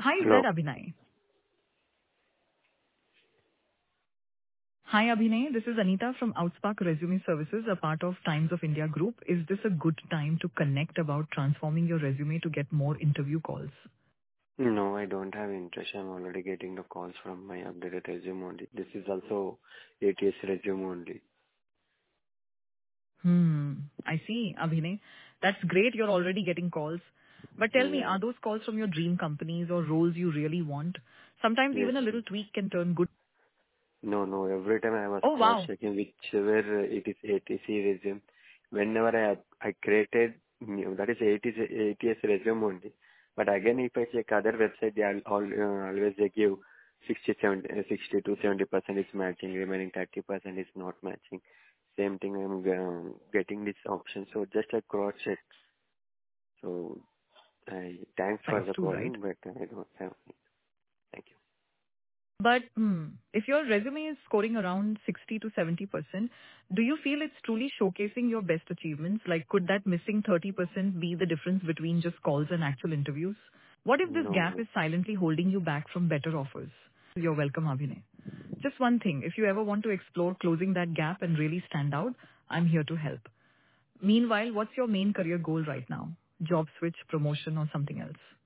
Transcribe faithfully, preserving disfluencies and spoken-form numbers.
Hi, is that Hello. Abhinay? Hi, Abhinay. This is Anita from Outspark Resume Services, a part of Times of India Group. Is this a good time to connect about transforming your resume to get more interview calls? No, I don't have interest. I'm already getting the calls from my updated resume only. This is also A T S resume only. Hmm. I see, Abhinay. That's great. You're already getting calls. But tell me, Yeah. are those calls from your dream companies or roles you really want? Sometimes Yes. even a little tweak can turn good. No, no. Every time I was Oh, wow. cross-checking whichever uh, it is A T C resume. Whenever I I created new, that is A T C, A T S resume only. But again, if I check other website, they are all, uh, always they give sixty, seventy, uh, sixty to seventy percent is matching, remaining thirty percent is not matching. Same thing, I'm um, getting this option. So just I cross-check. So I thanks for Size the too, right? calling, but I don't have. Thank you. But hmm, if your resume is scoring around sixty to seventy percent, do you feel it's truly showcasing your best achievements? Like, could that missing thirty percent be the difference between just calls and actual interviews? What if this No, gap no. is silently holding you back from better offers? You're welcome, Abhinay. Just one thing, if you ever want to explore closing that gap and really stand out, I'm here to help. Meanwhile, what's your main career goal right now? Job switch, promotion, or something else?